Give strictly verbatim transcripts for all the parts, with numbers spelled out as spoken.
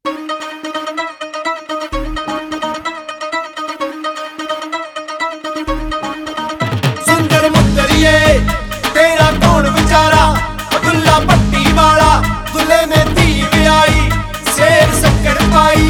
सुंदर मुंदरिए तेरा कौन बेचारा, दुल्ला पट्टी वाला दुल्हे ने धी ब्याई, शेर शक्कर पाई।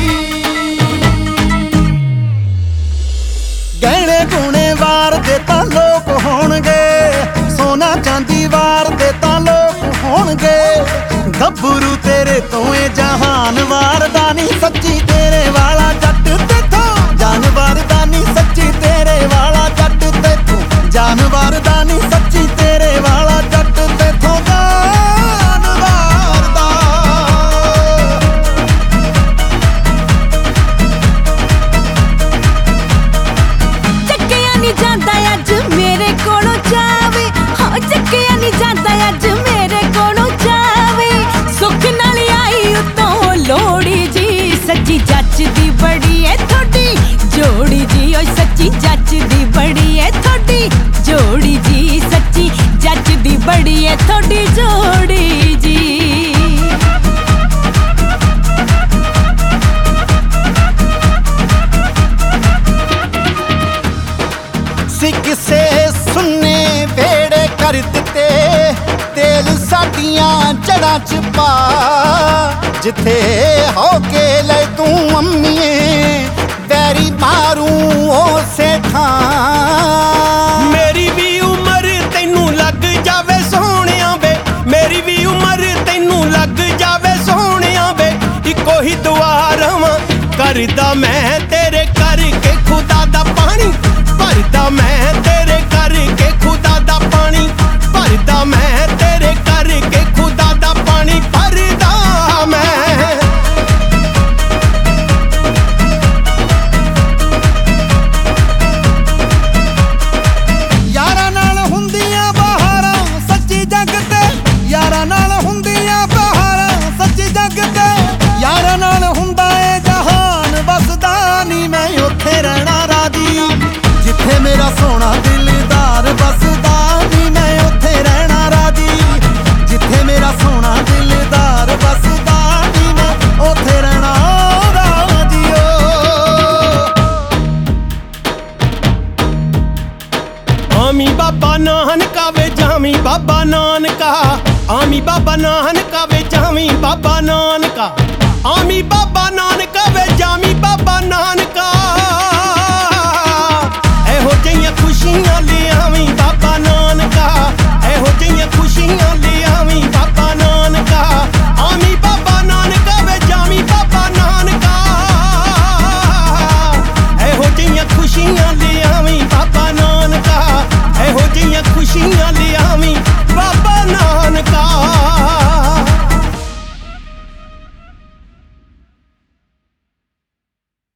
गहने गुणे वार दे तां लोक होणगे, सोना चांदी वार दे तां लोक होणगे। गब्बरू तेरे तो ए जहान वारदा नी, सच्ची तेरे वाला जट तेथों जान वारदा नी, सच्ची तेरे वाला जट तेथों जान वारदा नी, सच्ची तेरे वाला जट तेथों जान वारदा। ਚੱਕਿਆ ਨੀ ਜਾਂਦਾ ਅੱਜ ਮੇਰੇ ਕੋਲੋਂ ਜਾਵੇ, ਹਾਂ ਚੱਕਿਆ ਨੀ ਜਾਂਦਾ ਅੱਜ ਮੇਰੇ ਕੋਲੋਂ ਜਾਵੇ। ਸੁੱਖ ਨਾਲ ਆਈ ਉਤੋਂ ਲੋੜੀ ਜੀ, ਸੱਚੀ ਜੱਚਦੀ ਬੜੀ ਏ ਤੁਹਾਡੀ ਜੋੜੀ ਜੀ, ਓਏ ਸੱਚੀ ਜੱਚਦੀ ਬੜੀ ਏ ਤੁਹਾਡੀ ਜੋੜੀ ਜੀ, ਸੱਚੀ ਜੱਚਦੀ ਬੜੀ ਏ ਤੁਹਾਡੀ ਜੋੜੀ ਜੀ। ਕਿਸੇ ਸੁੰਨੇ ਵੇੜੇ ਕਰ ਦਿੱਤੇ, ਤੇਲ ਸਾਡੀਆਂ ਜੜਾਂ ਚ ਪਾ, ਜਿੱਥੇ ਹੋ ਕੇ ਲੈ ਤੂੰ ਅੰਮੀਏ ਵੈਰੀ ਮਾਰੂ ਉਸੇ ਥਾਂ। ਮੇਰੀ ਵੀ ਉਮਰ ਤੈਨੂੰ ਲੱਗ ਜਾਵੇ ਸੋਹਣਿਆ ਵੇ, ਮੇਰੀ ਵੀ ਉਮਰ ਤੈਨੂੰ ਲੱਗ ਜਾਵੇ ਸੋਹਣਿਆ ਵੇ। ਇੱਕੋ ਹੀ ਦੁਆ ਰਵਾਂ ਕਰਦਾ ਮੈਂ ਤੇਰੇ ਕਰਕੇ ਖੁਦਾ ਦਾ ਪਾਣੀ ਭਰਦਾ, ਮੈਂ ਤੇਰੇ ਕਰਕੇ ਖੁਦਾ ਦਾ ਪਾਣੀ ਭਰਦਾ, ਮੈਂ ਤੇਰੇ ਕਰਕੇ ਖੁਦਾ ਦਾ ਪਾਣੀ ਭਰਦਾ ਮੈਂ। ਯਾਰਾਂ ਨਾਲ ਹੁੰਦੀਆਂ ਬਹਾਰਾਂ ਸੱਚੀ ਜੱਗ ਤੇ, ਯਾਰਾਂ ਨਾਲ ਹੁੰਦੀਆਂ ਬਹਾਰਾਂ ਸੱਚੀ ਜੱਗ ਤੇ। ਯਾਰਾਂ ਨਾਲ ਹੁੰਦਾ ਏ ਜਹਾਨ ਵਸਦਾ ਨੀ, ਮੈਂ ਉੱਥੇ ਰਹਿਣਾ ਰਾਜੀ ਜਿੱਥੇ ਮੇਰਾ ਸੋਹਣਾ ਦਿਲਦਾਰ ਵਸਦਾ ਨੀ, ਮੈਂ ਉੱਥੇ ਰਹਿਣਾ ਰਾਜੀ ਜਿੱਥੇ ਮੇਰਾ ਸੋਹਣਾ ਦਿਲਦਾਰ ਵਸਦਾ ਨੀ, ਮੈਂ ਉੱਥੇ ਰਹਿਣਾ ਰਾਜੀ। ਓ ਆਮੀ ਬਾਬਾ ਨਾਨਕਾ ਵੇ ਜਾਮੀ ਬਾਬਾ ਨਾਨਕਾ, ਆਮੀ ਬਾਬਾ ਨਾਨਕਾ ਵੇ ਜਾਮੀ ਬਾਬਾ ਨਾਨਕਾ, ਆਮੀ ਬਾਬਾ ਨਾਨਕਾ ਵੇ ਜਾਮੀ ਬਾਬਾ ਨਾਨਕਾ। ਇਹੋ ਜਿਹੀਆਂ ਖੁਸ਼ੀਆਂ ਲਿਆਵੀਂ ਬਾਬਾ ਨਾਨਕਾ, ਇਹੋ ਜਿਹੀਆਂ ਖੁਸ਼ੀਆਂ ਲਿਆਵੀਂ ਬਾਬਾ ਨਾਨਕਾ, ਆਮੀ ਬਾਬਾ ਨਾਨਕਾ ਵੇ ਜਾਮੀ ਬਾਬਾ ਨਾਨਕਾ। ਇਹੋ ਜਿਹੀਆਂ ਖੁਸ਼ੀਆਂ ਲਿਆਵੀਂ ਬਾਬਾ ਨਾਨਕਾ, ਇਹੋ ਜਿਹੀਆਂ ਖੁਸ਼ੀਆਂ ਲਿਆ